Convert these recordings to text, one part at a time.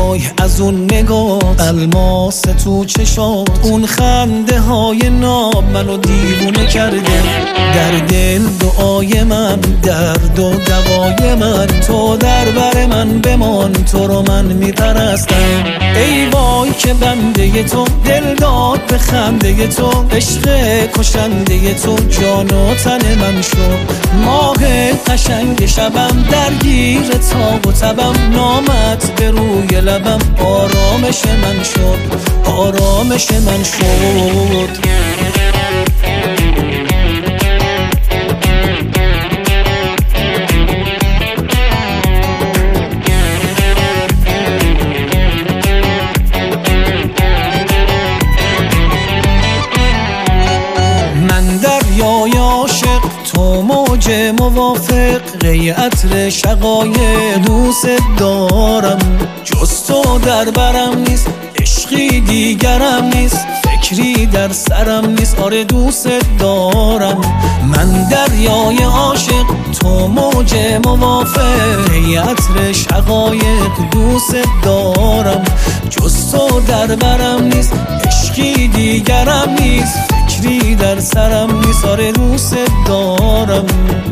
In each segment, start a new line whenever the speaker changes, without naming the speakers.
وای از اون نگاه، الماس تو چشات، اون خنده های ناب منو دیوونه کرده. در دل دعای من، درد و دوای من، تو در بر من بمان، تو رو من میپرستم. ای وای که بنده تو، دل داد به خنده تو، عشق کشنده تو جان و تن من شد. ماه قشنگ شبم درگیر تاب و تبم، نامت به روی لبم آرامش من شد، آرامش من شد. دریای عاشق، تو موج موافق، قی عطر شقایق، دوست دارم. جز تو در برم نیست، عشقی دیگرم نیست، فکری در سرم نیست، آره دوست دارم. من دریای عاشق، تو موج موافق، قی عطر شقایق، دوست دارم. جز تو در برم نیست، عشقی دیگرم نیست، فکری در سرم نیست، آره دوست دارم.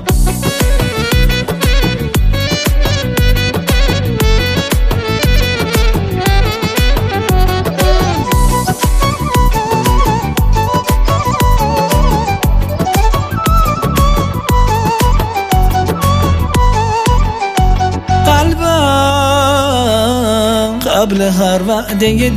قلبم قبل هر وعده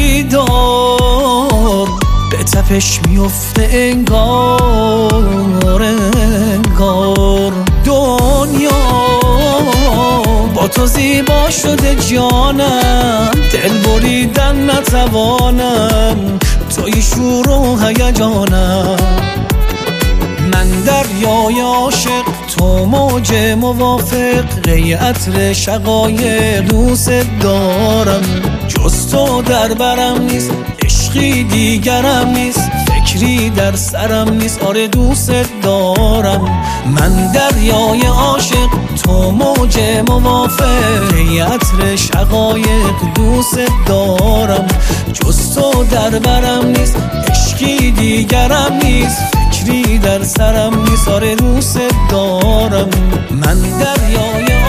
دیدار به تپش میفته انگار، انگار دنیا با تو زیبا شده جانم، دل بریدن نتوانم، توی شور و هیجانم. من دریای عاشق، تو موج موافق، قی عطر شقایق، دوست دارم. جز تو در برم نیست، عشقی دیگرم نیست، فکری در سرم نیست، آره دوست دارم. من دریای عاشق، تو موج موافق، قی عطر شقایق، دوست دارم. جز تو در برم نیست، عشقی دیگرم نیست، فکری در سرم نیست، آره دوست دارم. من دریای